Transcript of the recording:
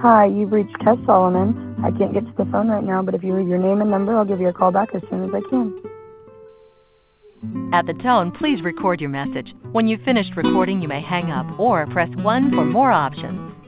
Hi, you've reached Tess Solomon. I can't get to the phone right now, but if you leave your name and number, I'll give you a call back as soon as I can. At the tone, please record your message. When you've finished recording, you may hang up or press 1 for more options.